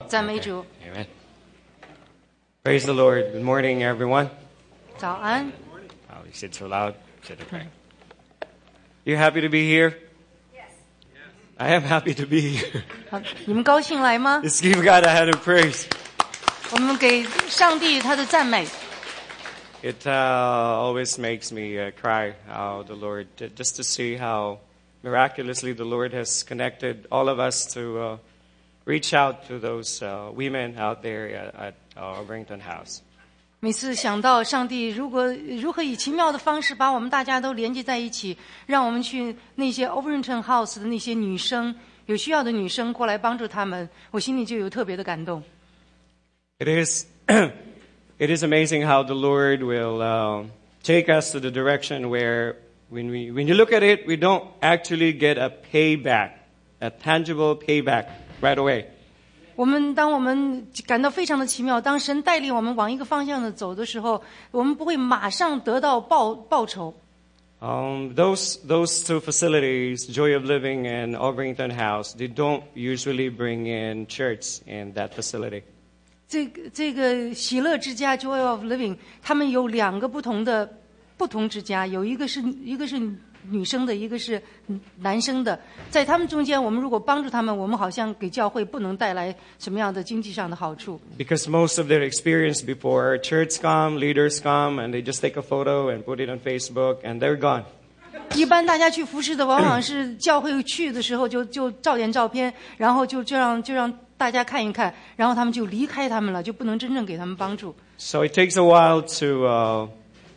赞美主。 Amen. Praise the Lord. Good morning, everyone. 早安。 Oh, you said so loud. Said okay. You happy to be here? Yes. I am happy to be here. 好，你们高兴来吗？ Let's give God a hand of praise. 我们给上帝他的赞美。 It always makes me cry how the Lord, just to see how miraculously the Lord has connected all of us to reach out to those women out there at Overington House. 每次想到上帝如何以奇妙的方式把我们大家都连接在一起，让我们去那些 Overington House 的那些女生，有需要的女生过来帮助他们，我心里就有特别的感动。 It is amazing how the Lord will take us to the direction where when you look at it, we don't actually get a payback, a tangible payback right away. 当我们感到非常的奇妙，当神带领我们往一个方向的走的时候，我们不会马上得到报酬。 Those two facilities, Joy of Living and Overington House, they don't usually bring in church in that facility. 这个喜乐之家 Joy of Living， 他们有两个不同之家，有一个是女生的，一个是男生的。在他们中间，我们如果帮助他们，我们好像给教会不能带来什么样的经济上的好处。 Because most of their experience before, church come, leaders come, and they just take a photo and put it on Facebook, and they're gone. 一般大家去服侍的，往往是教会去的时候就照点照片，然后就让大家看一看，然后他们就离开他们了，就不能真正给他们帮助。 So it takes a while to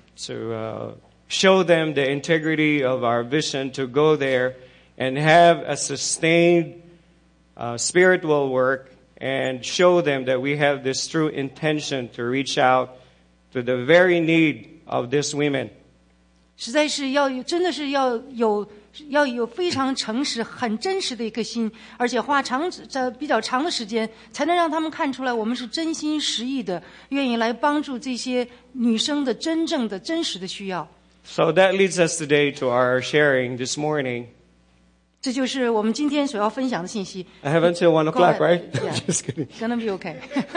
show them the integrity of our vision to go there and have a sustained spiritual work and show them that we have this true intention to reach out to the very need of these women. 实在是真的是要有非常诚实、很真实的一颗心，而且花比较长的时间，才能让他们看出来我们是真心实意的，愿意来帮助这些女生的真正的真实的需要。 So that leads us today to our sharing this morning. 这就是我们今天所要分享的信息。 I have until 1 o'clock, Go ahead. right? Yeah. Just kidding. Gonna be okay.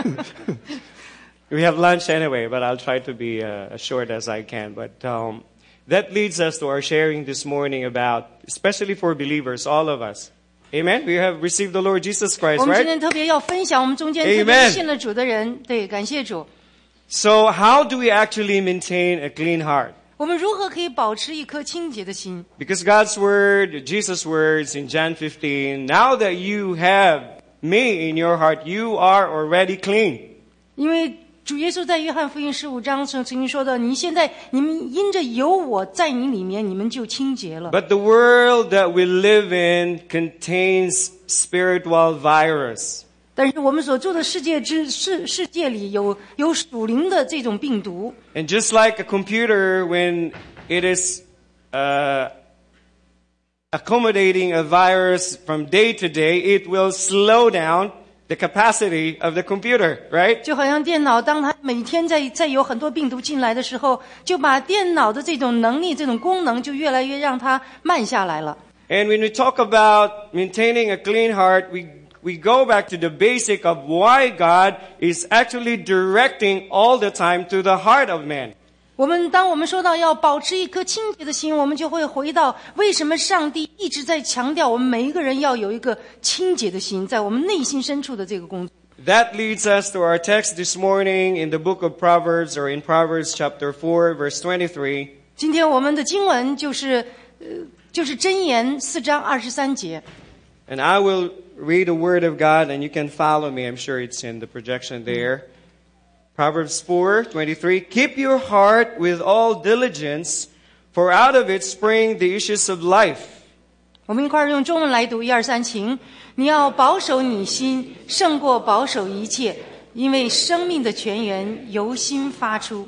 We have lunch anyway, but I'll try to be as short as I can. But that leads us to our sharing this morning about, especially for believers, all of us. Amen? We have received the Lord Jesus Christ, 我们今 right? 天特别要分享我们中间特别信了主的人，对，感谢主。 So how do we actually maintain a clean heart? 我们如何可以保持一颗清洁的心？ Because God's word, Jesus' words in John 15, now that you have me in your heart, you are already clean. 因为主耶稣在约翰福音15章曾经说的，你们因着有我在你里面，你们就清洁了。 But the world that we live in contains spiritual virus. 但是我们所住的世界里有属灵的这种病毒。 And just like a computer, when it is accommodating a virus from day to day, it will slow down the capacity of the computer, right? 就好像电脑，当它每天在有很多病毒进来的时候，就把电脑的这种能力、这种功能就越来越让它慢下来了。 And when we talk about maintaining a clean heart, we go back to the basic of why God is actually directing all the time to the heart of man. 当我们说到要保持一颗清洁的心，我们就会回到为什么上帝一直在强调我们每一个人要有一个清洁的心，在我们内心深处的这个工作。 That leads us to our text this morning in the book of Proverbs, or in Proverbs chapter 4, verse 23. 今天我们的经文就是箴言4章23节。 And I will read the word of God, and you can follow me. I'm sure it's in the projection there. Proverbs 4:23. Keep your heart with all diligence, for out of it spring the issues of life. 我们一块儿用中文来读，1、2、3，请。你要保守你心，胜过保守一切，因为生命的泉源由心发出。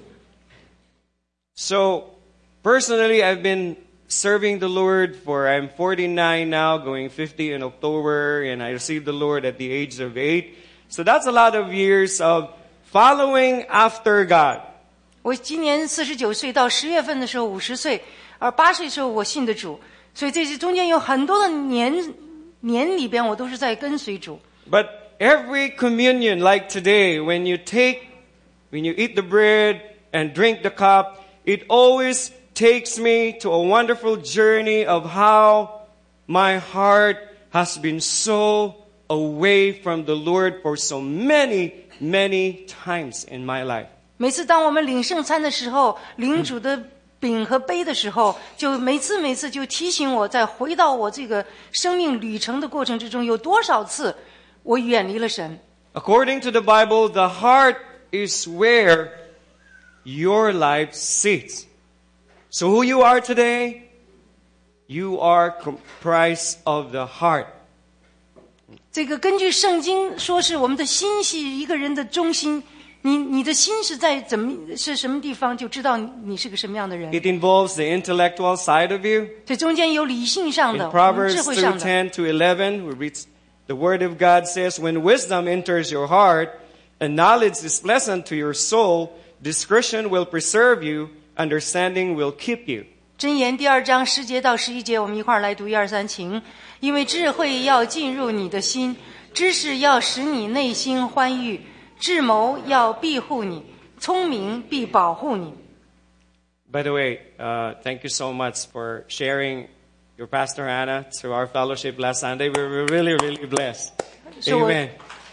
So, personally, I've been serving the Lord I'm 49 now, going 50 in October, and I received the Lord at the age of 8. So that's a lot of years of following after God. 我今年49岁，到10月份的时候50岁，而8岁的时候我信的主，所以这中间有很多的年里边，我都是在跟随主。 But every communion like today, when you eat the bread and drink the cup, it always takes me to a wonderful journey of how my heart has been so away from the Lord for so many, many times in my life. 每次当我们领圣餐的时候，领主的饼和杯的时候，就每次就提醒我，再回到我这个生命旅程的过程之中，有多少次我远离了神。 According to the Bible, the heart is where your life sits. So who you are today, you are comprised of the heart. 这个根据圣经说是我们的心是一个人的中心，你的心是什么地方，就知道你是个什么样的人。 It involves the intellectual side of you. 这中间有理性上 In 的， Proverbs 智慧上的。 2:10 to 11, we read the word of God says, "When wisdom enters your heart, and knowledge is pleasant to your soul, discretion will preserve you, understanding will keep you." 箴言第2章10节到11节，我们一块儿来读1、2、3，请。因为智慧要进入你的心，知识要使你内心欢愉，智谋要庇护你，聪明必保护你。 By the way, thank you so much for sharing your Pastor Hannah to our fellowship last Sunday. We were really, really blessed. So, Amen.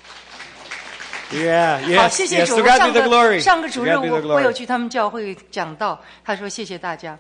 Yeah, 好， yes, 谢谢 yes. 主。 To God be the glory. 上个主 To 任 God be the 我有 glory. 去他们教会讲道，他说谢谢大家。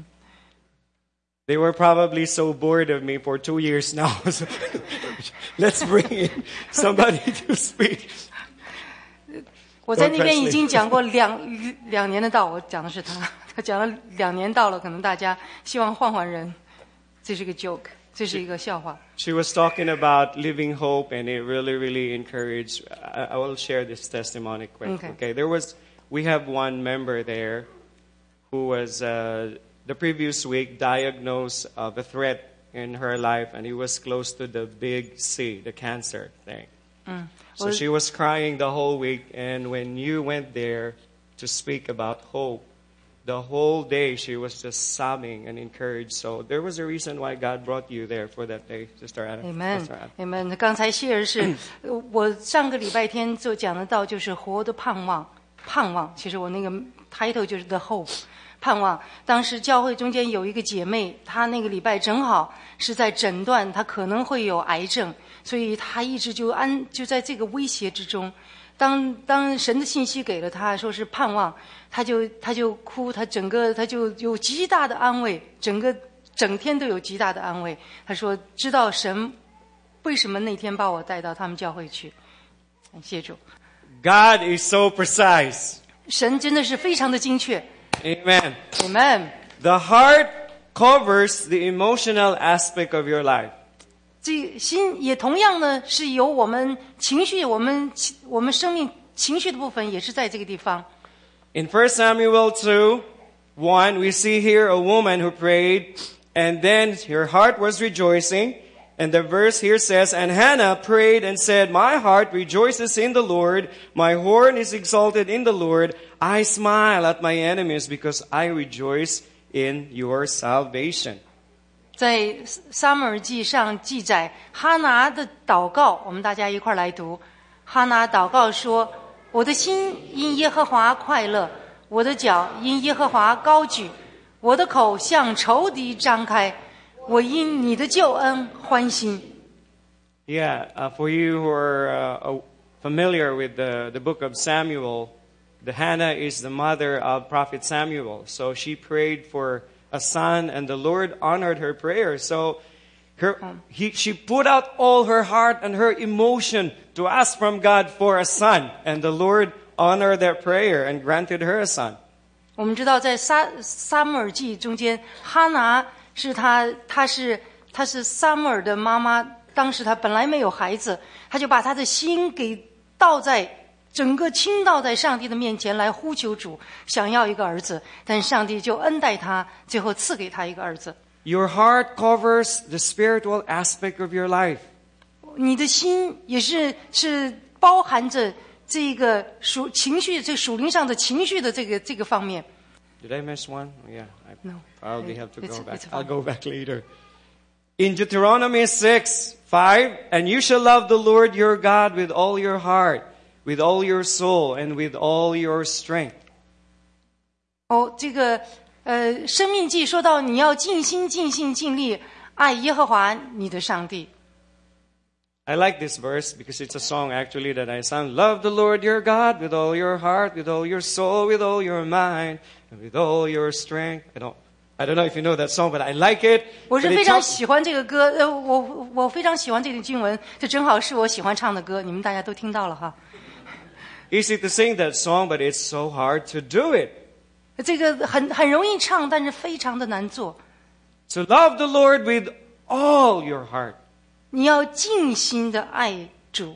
They were probably so bored of me for 2 years now. So let's bring in somebody to speak. 我在那边已经讲过两年的道，我讲的是他讲了2年道了，可能大家希望换人，这是个 joke， 这是一个笑话。 She was talking about living hope, and it really, really encouraged. I will share this testimony quick. Okay. We have one member there who was the previous week diagnosed of a threat in her life, and he was close to the big C, the cancer thing. So she was crying the whole week, and when you went there to speak about hope, the whole day she was just sobbing and encouraged. So there was a reason why God brought you there for that day, Sister Anna. Amen。刚才谢儿是我上个礼拜天就讲的道，就是活的盼望。其实我那个 title 就是 The Hope。盼望。当时教会中间有一个姐妹，她那个礼拜正好是在诊断她可能会有癌症，所以她一直就在这个威胁之中。当神的信息给了她，说是盼望，她就哭，她就有极大的安慰，整天都有极大的安慰。她说知道神为什么那天把我带到他们教会去。感谢主。 God is so precise. 神真的是非常的精确。 Amen. Amen. The heart covers the emotional aspect of your life. 这心也同样呢，是由我们情绪，我们生命情绪的部分也是在这个地方。 In 1 Samuel 2:1, we see here a woman who prayed, and then her heart was rejoicing. And the verse here says, "And Hannah prayed and said, My heart rejoices in the Lord. My horn is exalted in the Lord. I smile at my enemies because I rejoice in your salvation." 在撒母耳记上记载哈拿的祷告，我们大家一块来读。哈拿祷告说：“我的心因耶和华快乐，我的脚因耶和华高举，我的口向仇敌张开。我因你的救恩欢心。” Yeah, for you who are familiar with the book of Samuel, the Hannah is the mother of Prophet Samuel. So she prayed for a son, and the Lord honored her prayer. So she put out all her heart and her emotion to ask from God for a son, and the Lord honored that prayer and granted her a son. 我们知道，在撒母耳记中间，哈拿是她是撒母耳的妈妈。当时她本来没有孩子，她就把她的心给整个倾倒在上帝的面前来呼求主，想要一个儿子，但上帝就恩待她，最后赐给她一个儿子。 Your heart covers the spiritual aspect of your life. 你的心也是包含着这个情绪，这属灵上的情绪的这个方面。 Did I miss one? Yeah, I No. probably have to go back. It's I'll go back later. In Deuteronomy 6:5, and you shall love the Lord your God with all your heart, with all your soul, and with all your strength. 这个生命记说到你要尽心尽性尽力爱耶和华你的上帝。 I like this verse because it's a song actually that I sang. Love the Lord your God with all your heart, with all your soul, with all your mind, and with all your strength. I don't know if you know that song, but I like it. 我是非常喜欢这个歌，我非常喜欢这个经文，这正好是我喜欢唱的歌，你们大家都听到了哈。 Easy to sing that song, but it's so hard to do it. 这个很容易唱，但是非常的难做。 To love the Lord with all your heart. 你要尽心的爱主。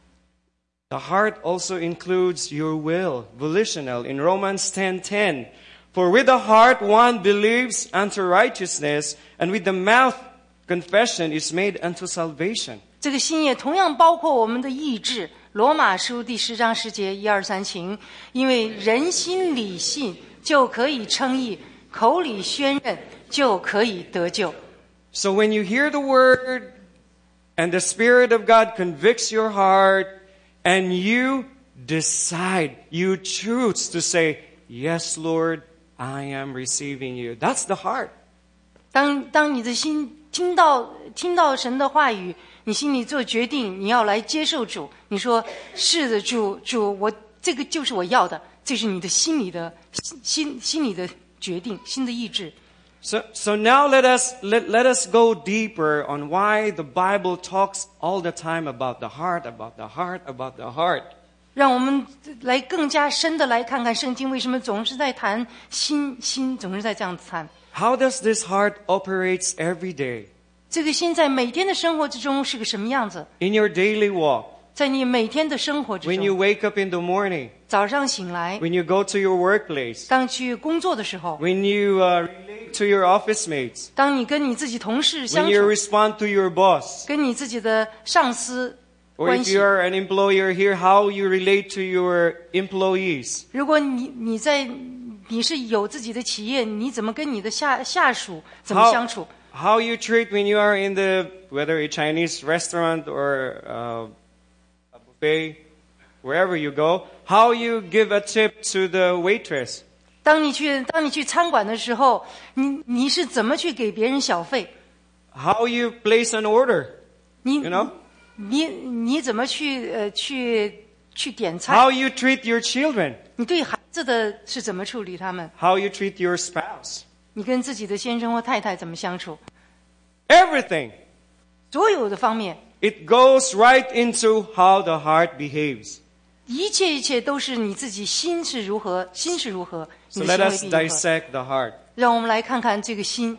The heart also includes your will, volitional. In Romans 10:10, for with the heart one believes unto righteousness, and with the mouth confession is made unto salvation. 这个心也同样包括我们的意志。罗马书第10章10节1、2、3情，因为人心里信就可以称义，口里宣认就可以得救。 So when you hear the word and the Spirit of God convicts your heart and you decide, you choose to say, yes, Lord, I am receiving you. That's the heart. 当你的心听到神的话语，你心里做决定，你要来接受主。你说是的，主，我这个就是我要的，这是你的心里的决定，心的意志。 So now let us go deeper on why the Bible talks all the time about the heart, about the heart, about the heart. 让我们来更加深的来看看圣经为什么总是在谈心总是在这样谈。 How does this heart operates every day? 这个心在每天的生活之中是个什么样子？ In your daily walk, 在你每天的生活之 when you 中， wake up in the morning, 早上醒来， when you go to your workplace, 当去工作的时候， when you relate to your office mates, 当你跟你自己同事 when 相 you 处， respond to your boss, 跟你自己的上司 or 关 if 系 you're an employer here, how you relate to your employees. 如果你是有自己的企业，你怎么跟你的下属怎么相处？ How you treat when you are in whether a Chinese restaurant or a buffet, wherever you go, how you give a tip to the waitress. 当你去餐馆的时候，你是怎么去给别人小费？ How you place an order, 你 you know? 你怎么去点菜？ How you treat your children. 你对孩子的是怎么处理他们？ How you treat your spouse. 你跟自己的先生或太太怎么相处？ Everything. 所有的方面， It goes right into how the heart behaves. 一切都是你自己心是如何，你 So 的 let 行为 us 必如何。 dissect the heart. 让我们来看看这个心。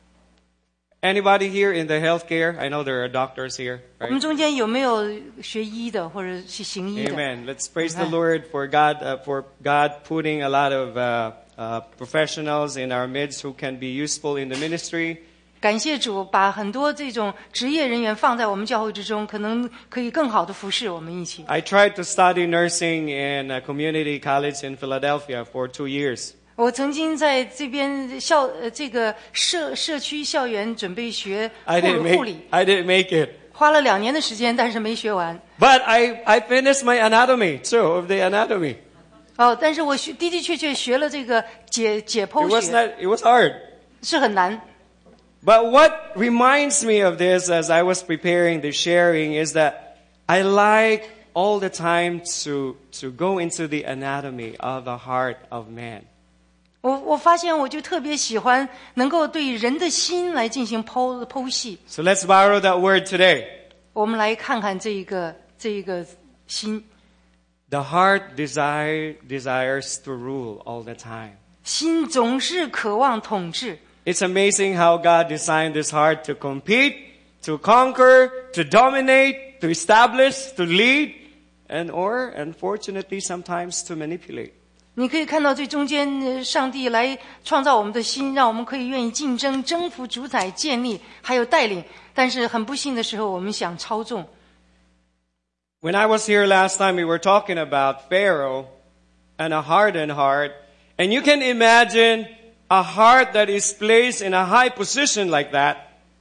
Anybody here in the healthcare? I know there are doctors here, 我们 right? 中间有没有学医的或者是行医的？ Amen. Let's praise the Amen. Lord for God putting a lot of professionals in our midst who can be useful in the ministry. 感谢主，把很多这种职业人员放在我们教会之中，可能可以更好的服侍我们一起。 I tried to study nursing in a community college in Philadelphia for 2 years. 我曾经在这边这个社区校园准备学 I 护理， didn't make it. 花了2年的时间，但是没学完。 But I finished my anatomy too, of the anatomy. 但是我的确学了这个解 It 剖 was 学， it was hard. 是很难。 But what reminds me of this as I was preparing the sharing is that I like all the time to go into the anatomy of the heart of man. 我发现我就特别喜欢能够对人的心来进行剖析。 So let's borrow that word today. 我们来看看这个心， The heart desires to rule all the time. 心总是渴望统治。 It's amazing how God designed this heart to compete, to conquer, to dominate, to establish, to lead, or unfortunately sometimes to manipulate. 你可以看到最中间，上帝来创造我们的心，让我们可以愿意竞争、征服、主宰、建立，还有带领。但是很不幸的时候，我们想操纵。 When I was here last time, we were talking about Pharaoh and a hardened heart. And you can imagine a heart that is placed in a high position like that.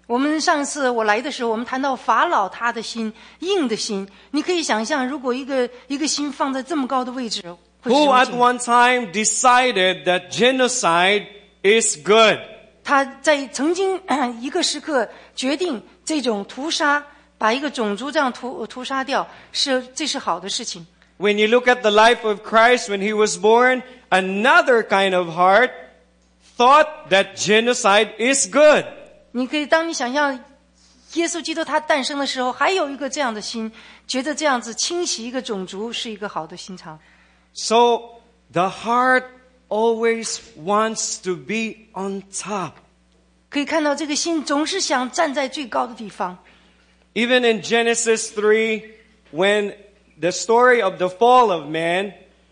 我们上次我来的时候，我们谈到法老他的心，硬的心，你可以想象，如果一个心放在这么高的位置，会使 Who 用 at 尽 one time decided that genocide is good. 他在曾经一个时刻决定这种屠杀，把一个种族这样屠杀掉，这是好的事情。 When you look at the life of Christ when he was born, another kind of heart thought that genocide is good. 你可以当你想象耶稣基督他诞生的时候，还有一个这样的心，觉得这样子清洗一个种族是一个好的心肠。 So the heart always wants to be on top. 可以看到这个心总是想站在最高的地方。 Even in Genesis 3, when the story of the fall of man,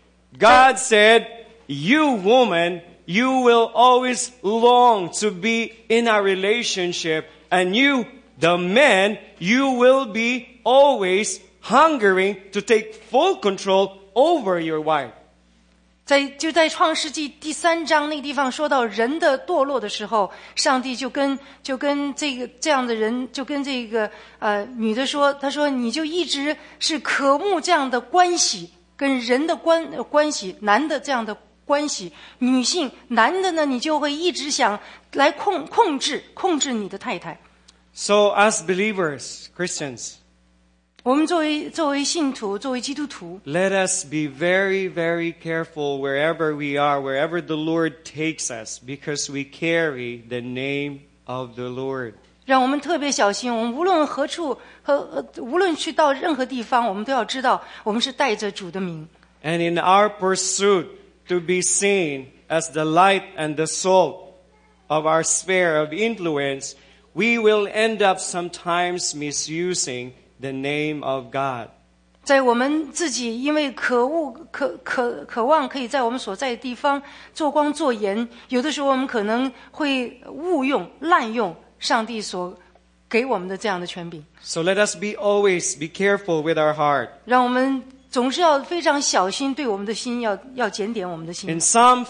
God said, "You woman, you will always long to be in a relationship, and you, the man, you will be always hungering to take full control over your wife." 就在创世纪第3章那个地方说到人的堕落的时候，上帝就跟这样的人，就跟这个女的说，他说你就一直是渴慕这样的关系，跟人的关系，男的这样的关系，女性男的呢，你就会一直想来控制你的太太。 So as believers, Christians, 我们作为信徒，作为基督徒， let us be very, very careful wherever we are, wherever the Lord takes us, because we carry the name of the Lord. 让我们特别小心。我们无论何处无论去到任何地方，我们都要知道，我们是带着主的名。 And in our pursuit to be seen as the light and the salt of our sphere of influence, we will end up sometimes misusing the name of God. 在我们自己因为渴望可以在我们所在的地方做光做盐，有的时候我们可能会滥用上帝所给我们的这样的权柄。 So let us always be careful with our heart. 让我们总是要非常小心，对我们的心要检点我们的心。 In Psalm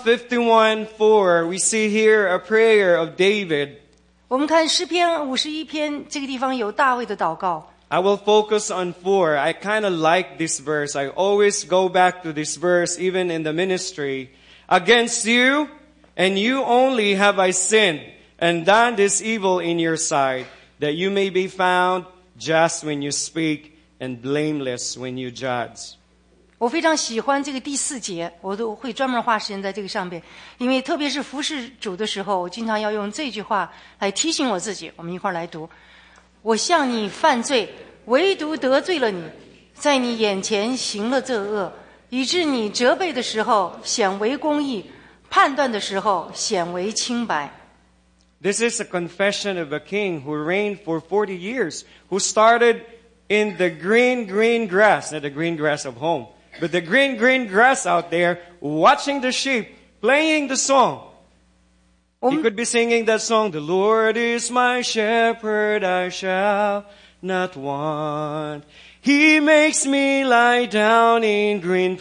51:4, we see here a prayer of David. 我们看诗篇51篇，这个地方有大卫的祷告。 I will focus on 4. I kind of like this verse. I always go back to this verse even in the ministry. Against you and you only have I sinned and done this evil in your sight, that you may be found just when you speak and blameless when you judge. 我非常喜欢这个第4节，我都会专门花时间在这个上面，因为特别是服侍主的时候，我经常要用这句话来提醒我自己。我们一块儿来读：我向你犯罪，唯独得罪了你，在你眼前行了这恶，以致你责备的时候显为公义，判断的时候显为清白。 This is a confession of a king who reigned for 40 years, who started in the green grass, not the green grass of home, but the green grass out there, watching the sheep, playing the song. He could be singing that song, "The Lord is my shepherd, I shall not want. He makes me lie down in green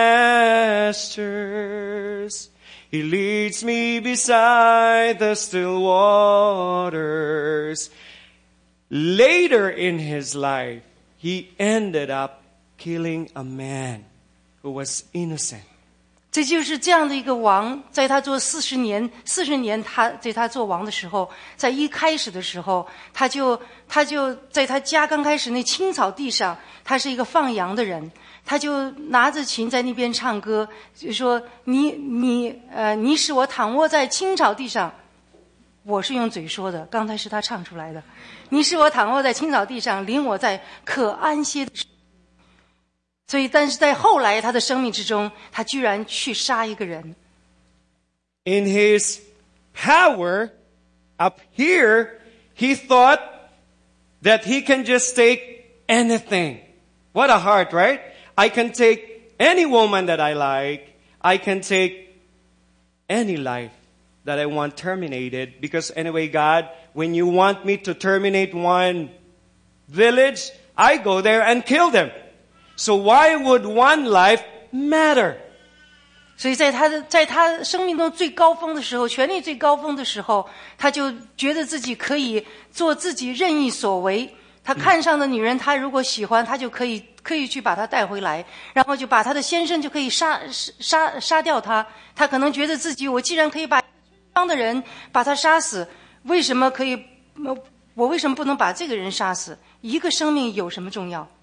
pastures. He leads me beside the still waters." Later in his life, he ended up killing a man who was innocent. 这就是这样的一个王，在他做40年，在他做王的时候，在一开始的时候，他就在他家刚开始那青草地上，他是一个放羊的人，他就拿着琴在那边唱歌，就说你使我躺卧在青草地上。我是用嘴说的，刚才是他唱出来的。你使我躺卧在青草地上，领我在可安歇的。所以，但是在后来他的生命之中，他居然去杀一个人。 In his power up here, he thought that he can just take anything. What a heart, right? I can take any woman that I like. I can take any life that I want terminated. Because anyway, God, when you want me to terminate one village, I go there and kill them. So why would one life matter? 所以在他生命中最高峰的时候，权力最高峰的时候，他就觉得自己可以做自己任意所为。他看上的女人，他如果喜欢，他就可以去把她带回来，然后就把他的先生就可以杀掉他。他可能觉得自己，我既然可以把帮的人把他杀死，我为什么不能把这个人杀死？一个生命有什么重要？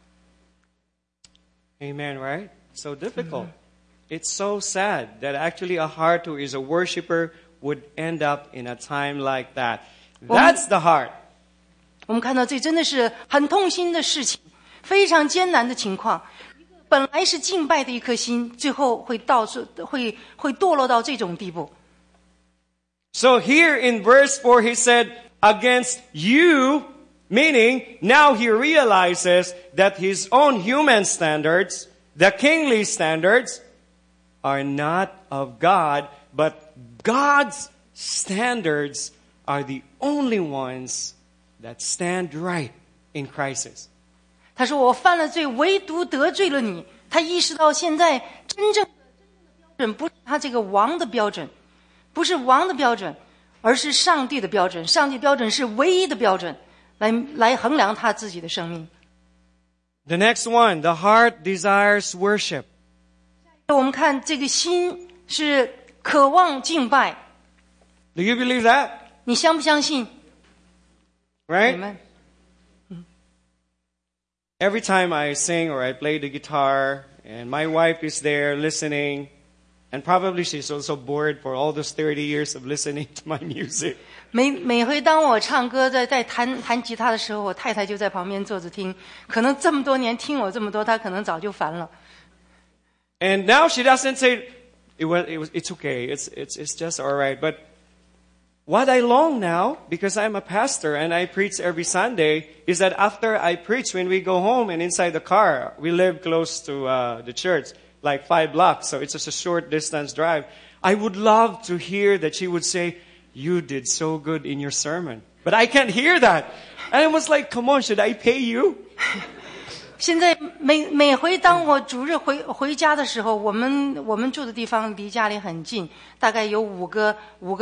Amen, right? So difficult. It's so sad that actually a heart who is a worshiper would end up in a time like that. That's the heart. 我们看到这真的是很痛心的事情，非常艰难的情况。本来是敬拜的一颗心，最后会堕落到这种地步。 So here in verse 4 he said, against you, meaning now he realizes that his own human standards, the kingly standards, are not of God, but God's standards are the only ones that stand right in crisis. 他说我犯了罪，唯独得罪了你。他意识到现在真正的标准不是他这个王的标准，不是王的标准，而是上帝的标准。上帝标准是唯一的标准，来衡量他自己的生命。 The next one, the heart desires worship. 我们看这个心是渴望敬拜。 Do you believe that? 你相不相信？ Right? Amen. Every time I sing or I play the guitar and my wife is there listening, and probably she's also bored for all those 30 years of listening to my music. 每回当我唱歌在弹吉他的时候，我太太就在旁边坐着听。可能这么多年听我这么多，她可能早就烦了。 And now she doesn't say it's okay, it's just all right. But what I long now, because I'm a pastor and I preach every Sunday, is that after I preach, when we go home and inside the car, we live close to the church, like 5 blocks, so it's just a short distance drive. I would love to hear that she would say, you did so good in your sermon. But I can't hear that. And I was like, come on, should I pay you? 现在每回当我主日回家的时候，我们住的地方离家里很近，大概有五个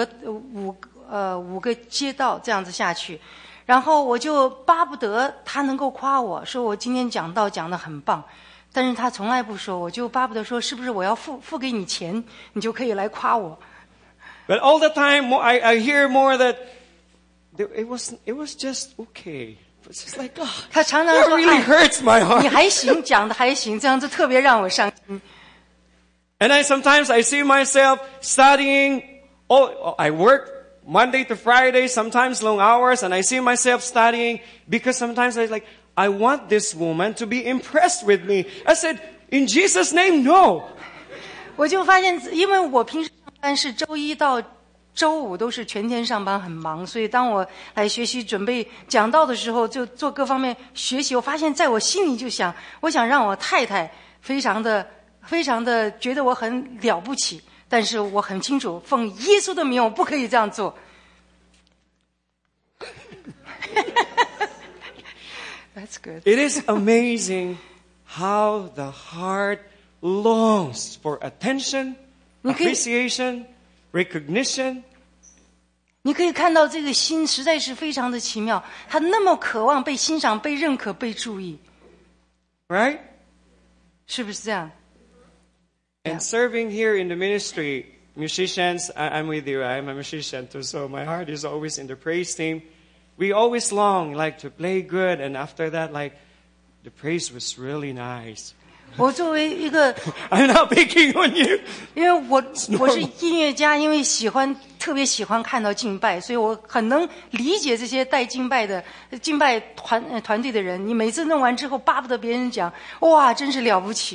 街道这样子下去，然后我就巴不得他能够夸我说我今天讲道讲得很棒，但是他从来不说，我就巴不得说是不是我要付给你钱，你就可以来夸我。 But all the time I hear more that it was just okay. It's just like, 他常常 that 说 really hurts my heart. 你还行，讲的还行，这样子特别让我伤心。 And sometimes I see myself studying. I work Monday to Friday, sometimes long hours, and I see myself studying because sometimes I want this woman to be impressed with me. I said, in Jesus' name, no. 我就发现，因为我平时上班是周一到周五都是全天上班，很忙，所以当我来学习准备讲道的时候，就做各方面学习。我发现在我心里就想，我想让我太太非常的觉得我很了不起，但是我很清楚，奉耶稣的名，我不可以这样做。That's good. It is amazing how the heart longs for attention, appreciation, recognition. 你可以看到这个心实在是非常的奇妙，他那么渴望被欣赏、被认可、被注意， Right? 是不是这样？ And serving here in the ministry, musicians, I'm with you, I'm a musician too, so my heart is always in the praise team. We always long to play good, and after that, the praise was really nice. 我作为一个 I'm not picking on you. 因为我是音乐家，因为特别喜欢看到敬拜，所以我很能理解这些带敬拜团队的人。你每次弄完之后，巴不得别人讲，哇，真是了不起。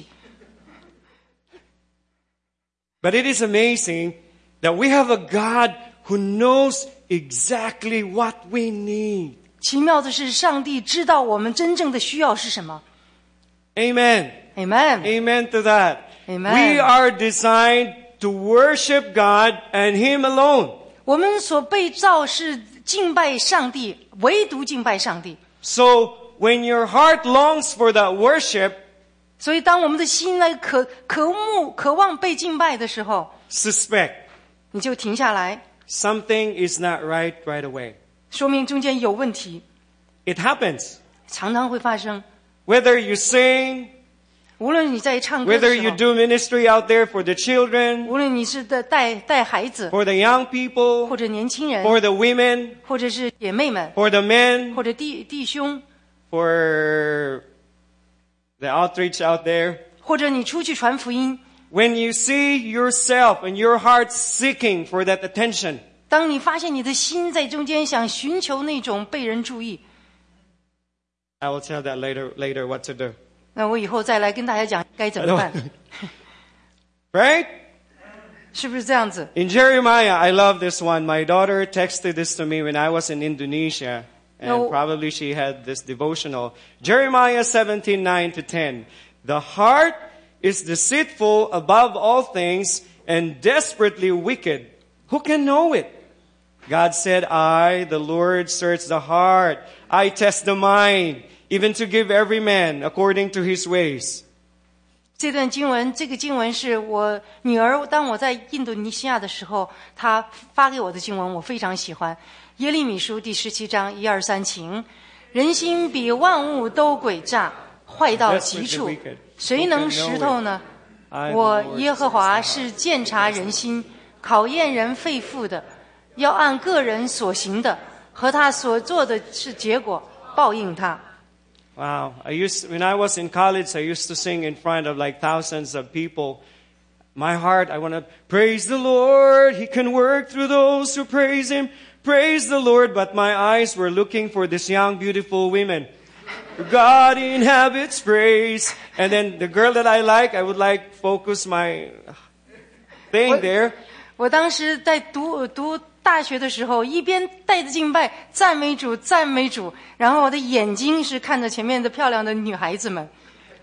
But it is amazing that we have a God who knows exactly what we need. 奇妙的是，上帝知道我们真正的需要是什么。 Amen. Amen. Amen to that. Amen. We are designed to worship God and Him alone. 我们所被造是敬拜上帝，唯独敬拜上帝。 So when your heart longs for that worship, 所以当我们的心来渴望被敬拜的时候， suspect 你就停下来， something is not right away. 说明中间有问题， It happens. 常常会发生。 Whether you sing, 无论你在唱歌的 whether 时 you 候， do ministry out there for the children, 无论你是带孩子， for the young people, 或者年轻人， for the women, 或者是姐妹们， for the men, 或者弟兄， for the outreach out there. 或者你出去传福音， When you see yourself and your heart seeking for that attention, 当你发现你的心在中间想寻求那种被人注意， I will tell that later what to do. 那我以后再来跟大家讲该怎么办， Right? 是不是这样子？ In Jeremiah, I love this one. My daughter texted this to me when I was in Indonesia. And No. probably she had this devotional. Jeremiah 17:9-10. The heart is deceitful above all things and desperately wicked. Who can know it? God said, I, the Lord, search the heart. I test the mind, even to give every man according to his ways. 这个经文是我女儿当我在印度尼西亚的时候，她发给我的经文，我非常喜欢。耶利米书第17章1、2、3情，人心比万物都诡诈，坏到极处，谁能识透呢？我耶和华是鉴察人心，考验人肺腑的，要按个人所行的和他所做的是结果报应他。 Wow. When I was in college, I used to sing in front of like thousands of people. My heart, I want to praise the Lord. He can work through those who praise Him. Praise the Lord. But my eyes were looking for this young, beautiful woman. God inhabits praise. And then the girl that I like, I would like focus my thing there. 我当时在读大学的时候，一边带着敬拜赞美主，然后我的眼睛是看着前面的漂亮的女孩子们。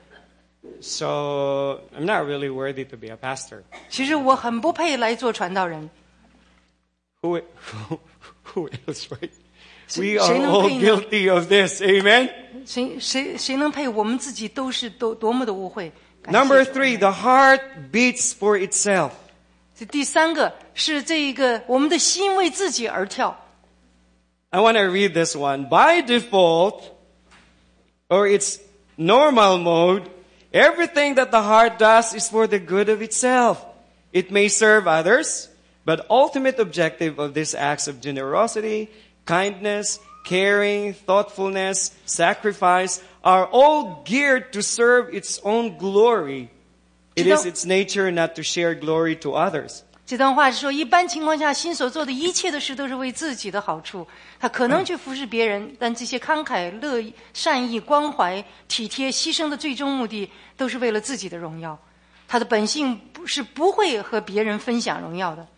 So I'm not really worthy to be a pastor. 其实我很不配来做传道人。 Who else, right? 谁 We are 能 all 配呢？ guilty of this. Amen? 谁能配？我们自己都是多么的污秽。感谢 Number 主 3, the heart beats for itself. 这第三个是这个我们的心为自己而跳。 I want to read this one. By default, or its normal mode, everything that the heart does is for the good of itself. It may serve others, but ultimate objective of these acts of generosity, kindness, caring, thoughtfulness, sacrifice are all geared to serve its own glory. It is its nature not to share glory to others. 这段话是说，一般情况下，心所做的一切的事都是为自己的好处。他可能去服侍别人，但这些慷慨、乐意、善意、关怀、体贴、牺牲的最终目的，都是为了自己的荣耀。他的本性是不会和别人分享荣耀的。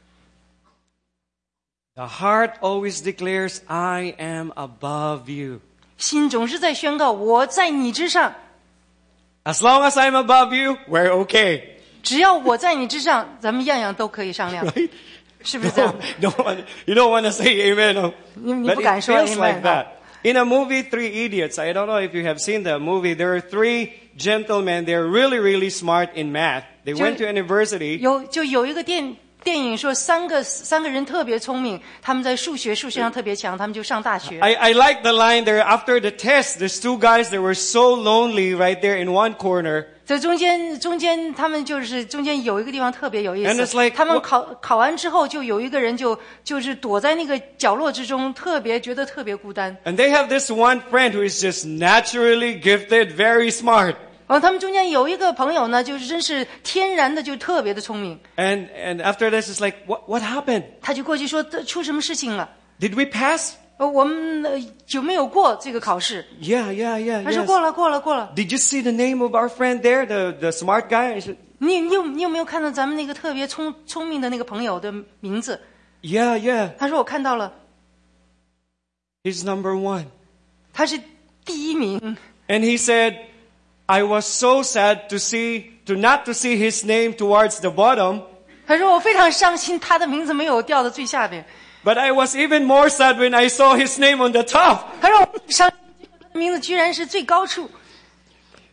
The heart always declares, I am above you. 心总是在宣告，我在你之上。 As long as I'm above you, we're okay. 只要我在你之上，咱们样样都可以商量， Right? 是不是这样？ You don't want to say amen. No? 你 But 不敢 it 说 feels amen like that. In a movie, Three Idiots, I don't know if you have seen that movie. There are 3 gentlemen. They're really, really smart in math. They went to university. 有一个电影说三个人特别聪明，他们在数学上特别强，他们就上大学。 I like the line there. After the test, there's 2 guys that were so lonely right there in one corner. 在中间他们就是中间有一个地方特别有意 And 思 it's like,， 他们考完之后，就有一个人就是躲在那个角落之中，觉得特别孤单。 And they have this one friend who is just naturally gifted, very smart. 然后他们中间有一个朋友呢，就是真是天然的就特别的聪明。 And after this, it's like, what happened? 他就过去说出什么事情了？ Did we pass? 我们有没有过这个考试？ Yeah. 他说 Yes. 过了。 Did you see the name of our friend there, the smart guy? I said, 你有没有看到咱们那个特别聪明的那个朋友的名字？ Yeah. 他说我看到了， He's number 1. 他是第1名。 And he said, I was so sad not to see his name towards the bottom, 他说我非常伤心，他的名字没有掉到最下边。 but I was even more sad when I saw his name on the top. 他说我伤心，名字居然是最高处。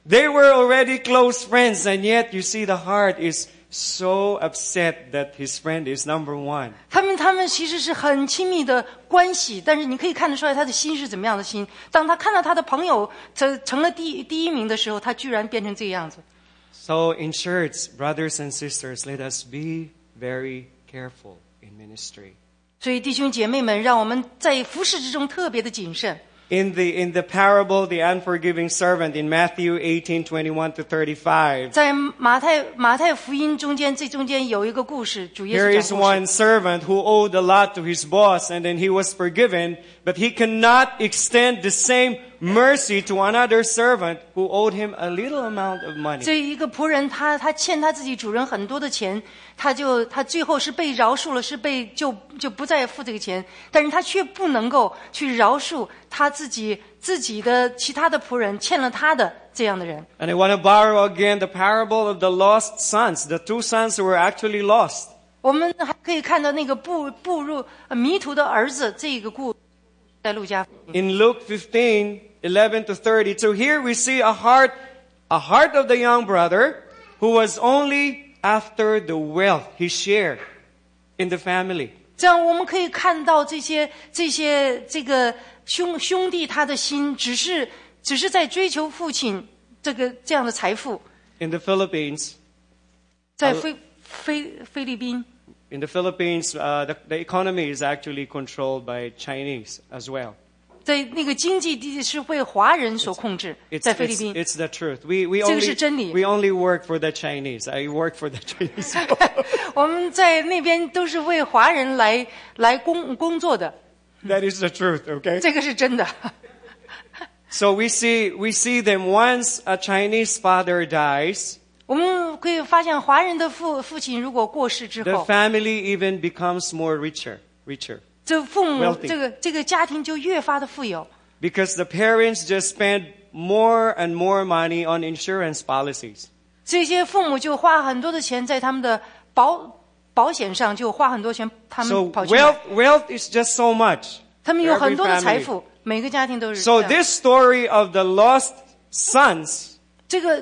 They were already close friends, and yet you see the heart is so upset that his friend is number one. 他们其实是很亲密的关系，但是你可以看得出来他的心是怎么样的心。当他看到他的朋友成了第一名的时候，他居然变成这个样子。 So in church, brothers and sisters, let us be very careful in ministry. 所以弟兄姐妹们，让我们在服事之中特别的谨慎。 In the parable, the unforgiving servant in Matthew 18:21-35. 在马太福音中间，这中间有一个故事，主耶 Here 稣 is 讲故事。 one servant who owed a lot to his boss, and then he was forgiven, but he cannot extend the same mercy to another servant who owed him a little amount of money. 这一个仆人，他欠他自己主人很多的钱，他最后是被饶恕了，是被就不再付这个钱，但是他却不能够去饶恕他自己的其他的仆人欠了他的这样的人。 And I want to borrow again the parable of the lost sons, the two sons who were actually lost. 我们还可以看到那个步入迷途的儿子这个故事，在路加福音。 In Luke 15:11-32, here we see a heart of the young brother who was only after the wealth he shared in the family. 这样我们可以看到这个兄弟他的心只是在追求父亲这样的财富。 In the Philippines, 在菲律宾， the economy is actually controlled by Chinese as well. 在那个经济是被华人所控制，在菲律宾。 It's the truth. We 这个是真理。 only work for the Chinese. I work for the Chinese. 我们在那边都是为华人来工作的， That is the truth, okay? 这个是真的。 So we see them once a Chinese father dies, 我们可以发现，华人的父亲如果过世之 the 后， family even becomes more richer. 这父母 wealthy 这个家庭就越发的富有。 Because the parents just spend more and more money on insurance policies. 这些父母就花很多的钱在他们的保险上，就花很多钱，他 So 们跑去买。 wealth is just so much. 他们有 for every 很多的 family. 财富，每个家庭都是这 So 样。 this story of the lost sons 这个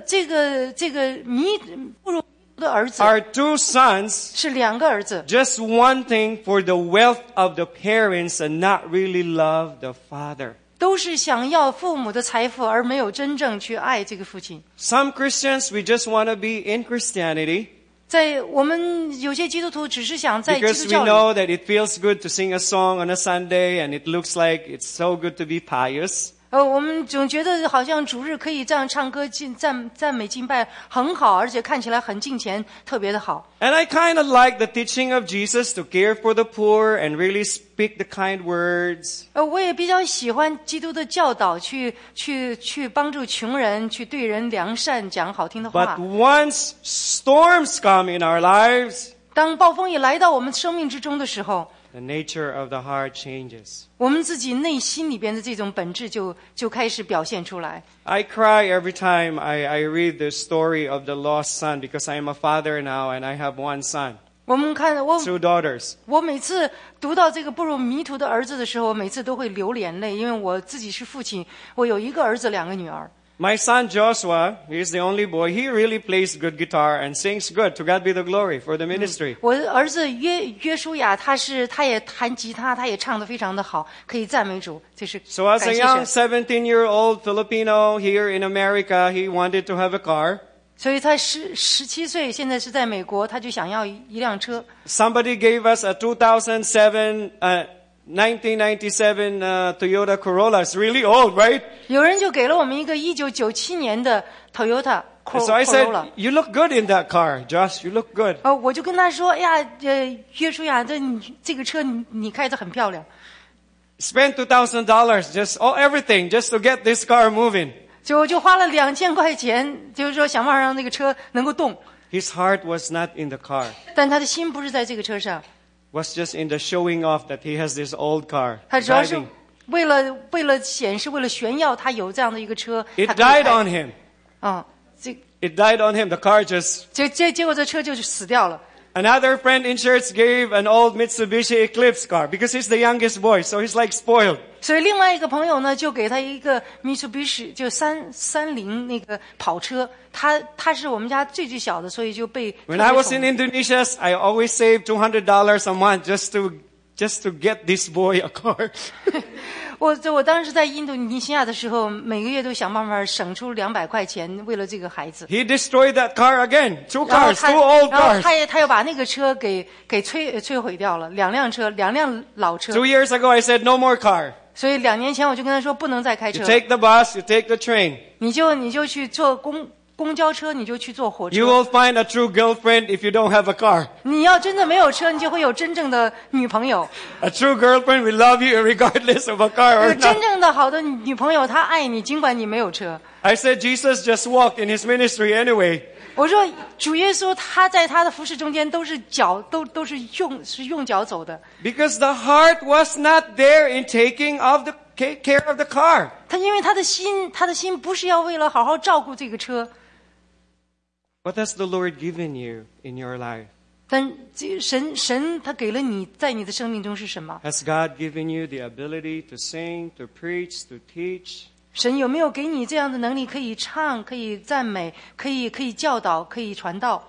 步入迷途的儿子 are two sons 是两个儿子， just wanting for the wealth of the parents and not really love the father. 都是想要父母的财富，而没有真正去爱这个父亲。 Some Christians, we just want to be in Christianity 在我们有些基督徒只是想在基 because 督 we 教里， know that it feels good to sing a song on a Sunday and it looks like it's so good to be pious. 我们总觉得好像主日可以这样唱歌赞美敬拜很好，而且看起来很敬虔，特别的好。 And I kind of like the teaching of Jesus to care for the poor and really speak the kind words. 我也比较喜欢基督的教导，去帮助穷人，去对人良善，讲好听的 But 话。 once storms come in our lives, 当暴风雨来到我们生命之中的时候， the nature of the heart changes. 我们自己内心里边的这种本质就开始表现出来。 I cry every time I read the story of the lost son because I am a father now and I have one son, 我们看 two daughters. 我每次读到这个步入迷途的儿子的时候，我每次都会流眼泪，因为我自己是父亲，我有一个儿子，两个女儿。 My son Joshua, he is the only boy, he really plays good guitar and sings good. To God be the glory for the ministry. 我的儿子约书亚，他也弹吉他，他也唱得非常的好，可以赞美主，这是 So as 感 a 谢 young 神。 17-year-old Filipino here in America, he wanted to have a car. 所以他17岁，现在是在美国，他就想要一辆车。 Somebody gave us a 1997 Toyota Corolla. It's really old, right? 有人就给了我们一个1997年的 Toyota And so I Corolla。 said, you look good in that car, Josh. You look good. 我就跟他说：“哎呀，约书亚，这个车你开得很漂亮。” Spent $2,000 just everything just to get this car moving. 我就花了2000块钱，就是说想办法让那个车能够动。 His heart was not in the car. 但他的心不是在这个车上， Was just in the showing off that he has this old car 他主要是 driving. 为了显示，为了炫耀他有这样的一个车。 It 他可以 died 开 on him. 啊，这 It died on him. The car just 结果这车就是死掉了。 Another friend in church gave an old Mitsubishi Eclipse car because he's the youngest boy, so he's like spoiled. 所以另外一个朋友呢，就给他一个 Mitsubishi 就330那个跑车，他是我们家最小的，所以就被。 When I was in Indonesia, I always saved $200 a month just to get this boy a car. 我当时在印度尼西亚的时候，每个月都想办法省出200块钱，为了这个孩子。 He destroyed that car again. Two old cars. 然后他又把那个车给摧毁掉了，2辆老车。 2 years ago, I said no more car. 所以2年前我就跟他说，不能再开车。 You take the bus, you take the train. 你就去坐公交车，你就去坐火车。 You will find a true girlfriend if you don't have a car. 你要真的没有车，你就会有真正的女朋友。 A true girlfriend will love you regardless of a car or 真 not. 正的好的女朋友，她爱你，尽管你没有车。 I said Jesus just walked in his ministry anyway. 我说主耶稣他在他的服事中间都是用脚走的。 Because the heart was not there in taking care of the car. 因为他的心不是要为了好好照顾这个车。 What has the Lord given you in your life? 但神他给了你，在你的生命中是什么？ Has God given you the ability to sing, to preach, to teach? 神有没有给你这样的能力，可以唱，可以赞美，可以教导，可以传道？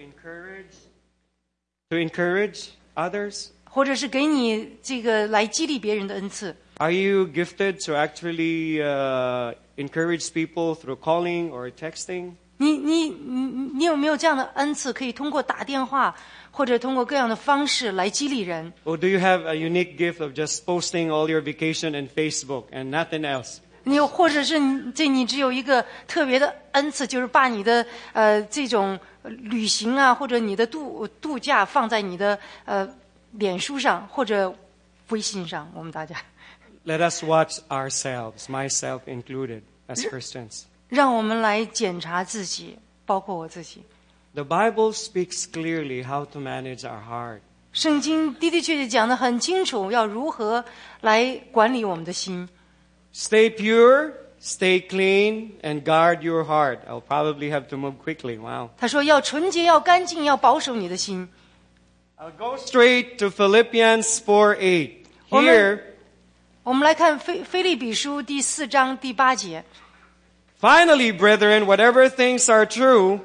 To encourage others? 或者是给你这个来激励别人的恩赐？ Are you gifted to actually encourage people through calling or texting? 你有没有这样的恩赐，可以通过打电话或者通过各样的方式来激励人？ Or do you have a unique gift of just posting all your vacation in Facebook and nothing else? 你或者是你只有一个特别的恩赐，就是把你的这种旅行啊，或者你的度假放在你的脸书上或者微信上。我们大家 Let us watch ourselves, myself included, as Christians. 让我们来检查自己，包括我自己。 The Bible speaks clearly how to manage our heart. 圣经的确讲得很清楚，要如何来管理我们的心。 Stay pure, stay clean, and guard your heart. I'll probably have to move quickly. Wow. 他说要纯洁，要干净，要保守你的心。 I'll go straight to Philippians 4:8. Here, 我们来看腓立比书第4章第8节。 Finally, brethren, whatever things are true,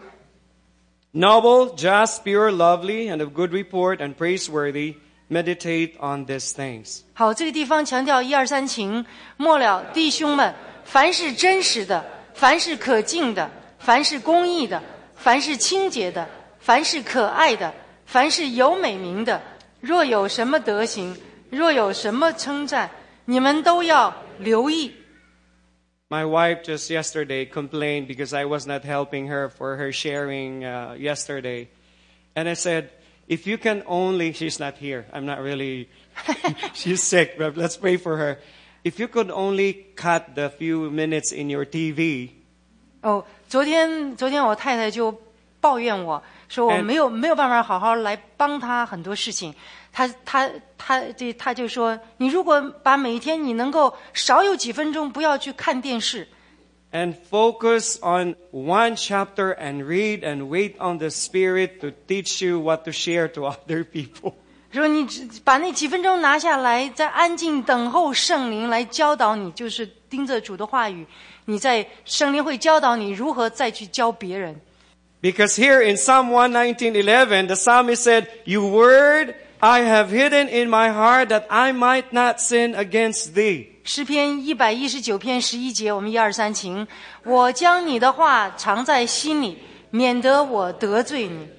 noble, just, pure, lovely, and of good report, and praiseworthy, meditate on these things. 好，这个地方强调1、2、3情。末了，弟兄们，凡是真实的，凡是可敬的，凡是公义的，凡是清洁的，凡是可爱的，凡是有美名的，若有什么德行，若有什么称赞，你们都要留意。 My wife just yesterday complained because I was not helping her for her sharing yesterday. And I said, if you can only, she's not here. I'm not really, she's sick, but let's pray for her. If you could only cut the few minutes in your TV. 昨天我太太就抱怨我说我没有办法好好来帮她很多事情。他就说，你如果把每一天你能够少有几分钟，不要去看电视。 And focus on one chapter and read and wait on the Spirit to teach you what to share to other people. 说你把那几分钟拿下来，在安静等候圣灵来教导你，就是盯着主的话语，你在圣灵会教导你如何再去教别人。 Because here in Psalm 119:11, the psalmist said, "Your word I have hidden in my heart that I might not sin against thee." 诗篇119篇11节，我们1、2、3情，我将你的话藏在心里，免得我得罪你。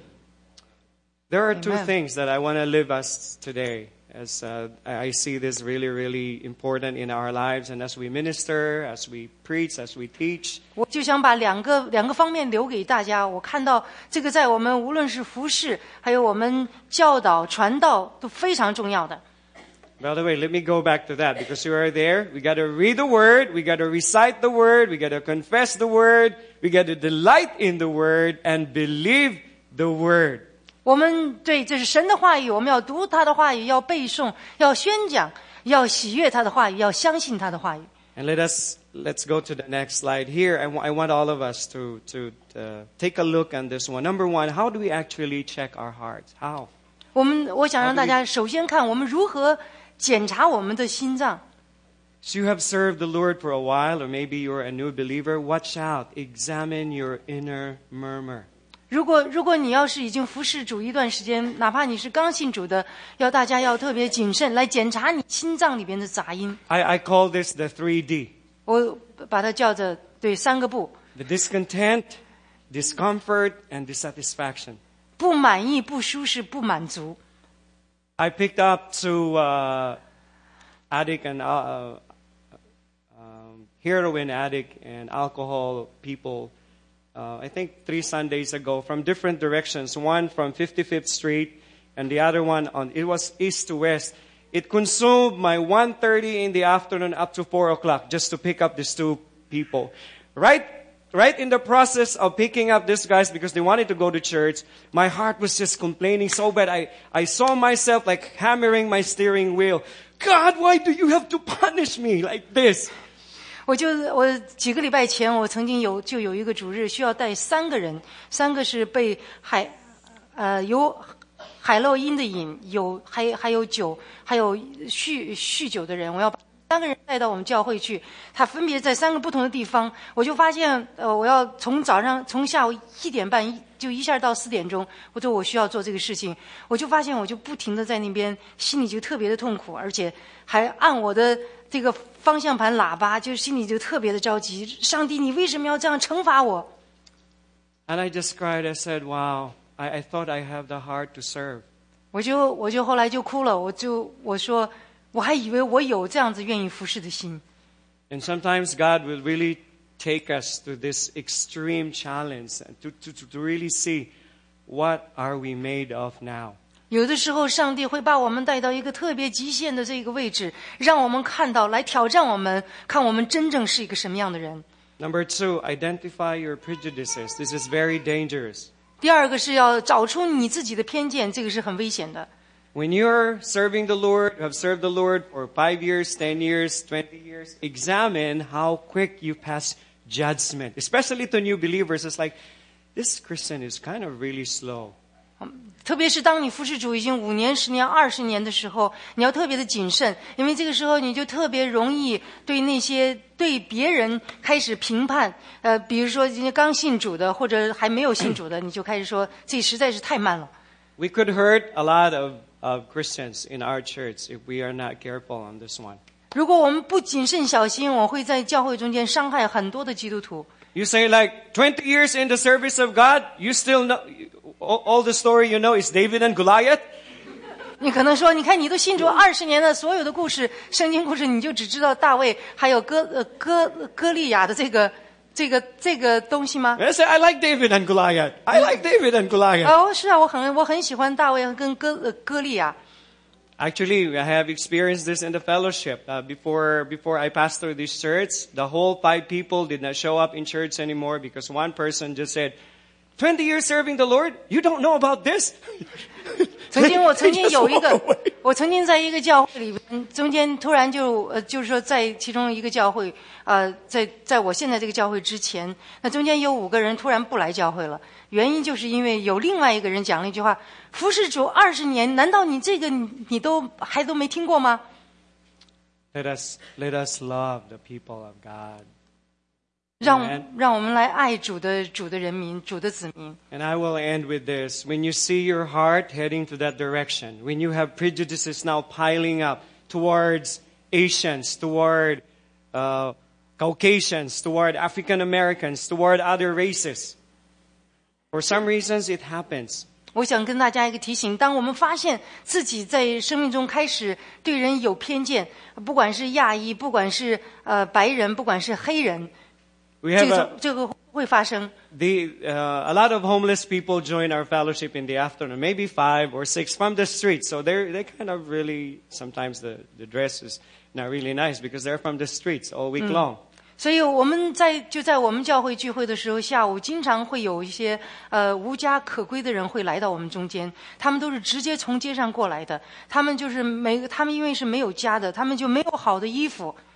There are two Amen. things that I want to live us today, as I see this really, really important in our lives, and as we minister, as we preach, as we teach. 我就想把两个方面留给大家。我看到这个在我们无论是服事，还有我们教导、传道都非常重要的。 By the way, let me go back to that because you are there. We got to read the Word, we got to recite the Word, we got to confess the Word, we got to delight in the Word and believe the Word. 我们对，这是神的话语，我们要读他的话语，要背诵，要宣讲，要喜悦他的话语，要相信他的话语。 And let us let's go to the next slide. Here, I want all of us to take a look on this one. Number one, how do we actually check our hearts? How? 我想让大家首先看我们如何检查我们的心脏。 So you have served the Lord for a while, or maybe you're a new believer. Watch out. Examine your inner murmur. 如果你要是已经服侍主一段时间，哪怕你是刚信主的，大家要特别谨慎来检查你心脏里边的杂音。 I call this the 3D. 我把它叫做对3个不： The discontent, discomfort, and dissatisfaction. 不满意、不舒适、不满足。 I picked up to addict and heroin addict and alcohol people. I think 3 Sundays ago, from different directions. One from 55th Street, and the other one it was east to west. It consumed my 1:30 in the afternoon up to 4 o'clock just to pick up these 2 people. Right in the process of picking up these guys because they wanted to go to church, my heart was just complaining so bad. I saw myself like hammering my steering wheel. God, why do you have to punish me like this? 我几个礼拜前，我曾经有一个主日需要带3个人，3个是被有海洛因的瘾，还有酒，还有酗酒的人，我要把3个人带到我们教会去，他分别在3个不同的地方，我就发现我要从下午1点半就一下到4点钟，我说我需要做这个事情，我就发现我就不停地在那边，心里就特别的痛苦，而且还按我的这个方向盘喇叭，就心里就特别的着急，上帝，你为什么要这样惩罚我？ And I just cried. I said, "Wow, I thought I have the heart to serve." 我就后来就哭了，我说我还以为我有这样子愿意服侍的心。 And sometimes God will really take us to this extreme challenge to really see what are we made of now. 有的时候上帝会把我们带到一个特别极限的这个位置，让我们看到，来挑战我们，看我们真正是一个什么样的人。 Number 2, identify your prejudices. This is very dangerous. 第二个是要找出你自己的偏见，这个是很危险的。 When you're serving the Lord, have served the Lord for 5 years, 10 years, 20 years, examine how quick you pass judgment. Especially to new believers, it's like, this Christian is kind of really slow. 特别是当你服侍主已经5年、10年、20年的时候，你要特别的谨慎，因为这个时候你就特别容易对别人开始评判。比如说人家刚信主的，或者还没有信主的，你就开始说这实在是太慢了。 We could hurt a lot of Christians in our church if we are not careful on this one. 如果我们不谨慎小心，我会在教会中间伤害很多的基督徒。 You say like 20 years in the service of God, you still know all the story you know is David and Goliath? 你可能说，你看你都信主20年了，所有的故事，圣经故事，你就只知道大卫还有歌利亚的这个东西吗？ I say I like David and Goliath. I like David and Goliath. 哦，是啊，我很喜欢大卫跟歌利亚。 Actually, I have experienced this in the fellowship. Before I passed through this church, the whole 5 people did not show up in church anymore because one person just said, 20 years serving the Lord? You don't know about this? 我曾经有一个，我曾经在一个教会里边，中间突然就是说在其中一个教会，在我现在这个教会之前，那中间有5个人突然不来教会了，原因就是因为有另外一个人讲了一句话：服侍主20年，难道你这个你都没听过吗？ Let us love the people of God. 让我们来爱主的人民，主的子民。 And I will end with this. When you see your heart heading to that direction, when you have prejudices now piling up towards Asians, toward Caucasians, toward African Americans, toward other races, for some reasons it happens. 我想跟大家一个提醒，当我们发现自己在生命中开始对人有偏见，不管是亚裔，不管是白人，不管是黑人，这个会发生。 A lot of homeless people join our fellowship in the afternoon, maybe 5 or 6 from the street. So they kind of really, sometimes the dress is not really nice because they're from the streets all week long. 所以我们在我们教会聚会的时候，下午经常会有一些无家可归的人会来到我们中间，他们都是直接从街上过来的，他们因为是没有家的，他们就没有好的衣服。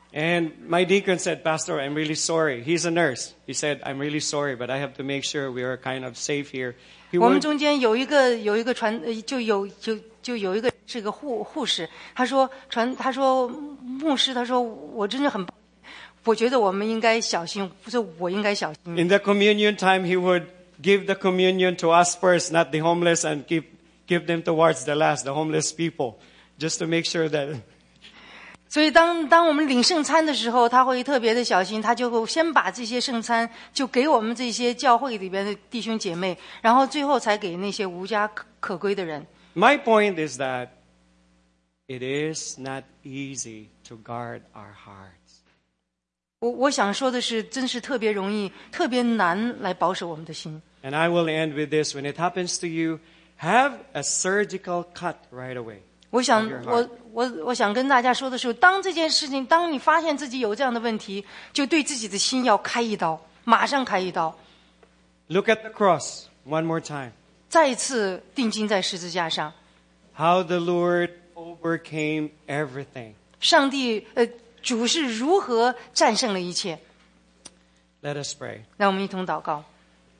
And my deacon said, Pastor, I'm really sorry. He's a nurse. He said, I'm really sorry, but I have to make sure we are kind of safe here. He 我们 would, 中间有一个就有一个是个护士，他说牧师，他说我真的很抱歉，我觉得我们应该小心，不是我应该小心。 in the communion time, he would give the communion to us first, not the homeless, and give them towards the last, the homeless people, just to make sure that... 所以当我们领圣餐的时候，他会特别的小心，他就会先把这些圣餐就给我们这些教会里边的弟兄姐妹，然后最后才给那些无家可归的人。 My point is that it is not easy to guard our hearts. 我想说的是，真是特别容易、特别难来保守我们的心。 And I will end with this. When it happens to you, have a surgical cut right away. 我想跟大家说的是，当这件事情，当你发现自己有这样的问题，就对自己的心要开一刀，马上开一刀， Look at the cross one more time. 再一次钉金在十字架上。 How the Lord overcame everything. 上帝主是如何战胜了一切？ Let us pray. 让我们一同祷告。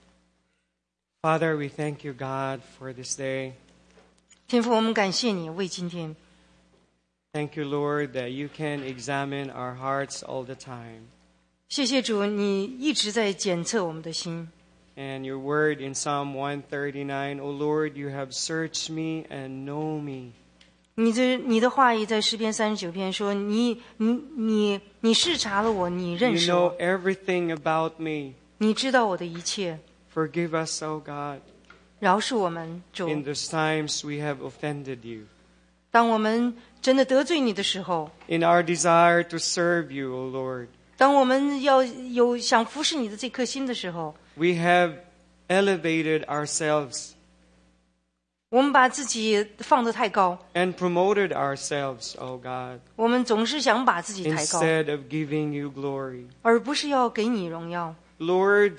Father, we thank you, God, for this day. 天父，我们感谢你为今天。 Thank you, Lord, that you can examine our hearts all the time. 谢谢主，你一直在检测我们的心。 And your word in Psalm 139, O Lord, you have searched me and know me. 你的话语在诗篇39篇说，你视察了我，你 You 认识 know 我， everything about me. 你知道我的一切， Forgive us, O God, 饶恕我们，主。 in those times we have offended you. 当我们真的得罪你的时候， In our desire to serve you, O Lord, 当我们要有想服侍你的这颗心的时候， we have elevated ourselves 我们把自己放得太高， and promoted ourselves, O God, 我们总是想把自己抬高， instead of giving you glory. 而不是要给你荣耀。 Lord,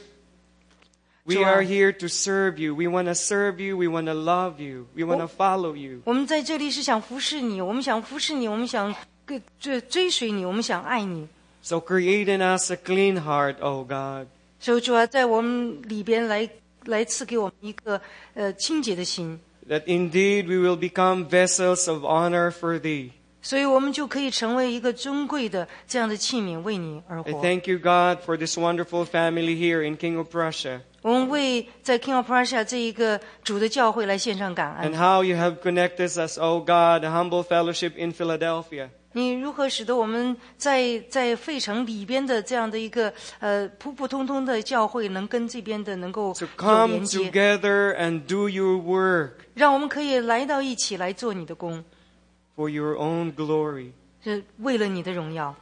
we Joel. are here to serve you. We want to serve you. We want to love you. We want to follow you. 我们在这里是想服侍你，我们想服侍你，我们想追随你，我们想爱你。 So create in us a clean heart, O God. 所以主啊，在我们里边来赐给我们一个清洁的心， That indeed we will become vessels of honor for thee. 所以我们就可以成为一个尊贵的这样的器皿，为你而 I 活。 thank you, God, for this wonderful family here in King of Prussia 我们为在 King of Prussia 这一个主的教会来献上感 and 恩。 how you have connected us, O God, a humble fellowship in Philadelphia. 你如何使得我们在费城里边的这样的一个普普通通的教会，能跟这边的能够 To 有 come 连接， together and do your work 让我们可以来到一起来做你的工， for your own glory. 是为了你的荣耀。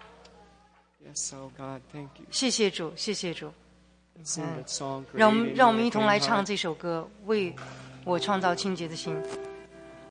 Yes, O God, thank you. 谢谢主，谢谢主。 Sing that song. 让我 Create in 们 me a 一同 clean 来唱 heart. 这首歌，为我创造清洁的心。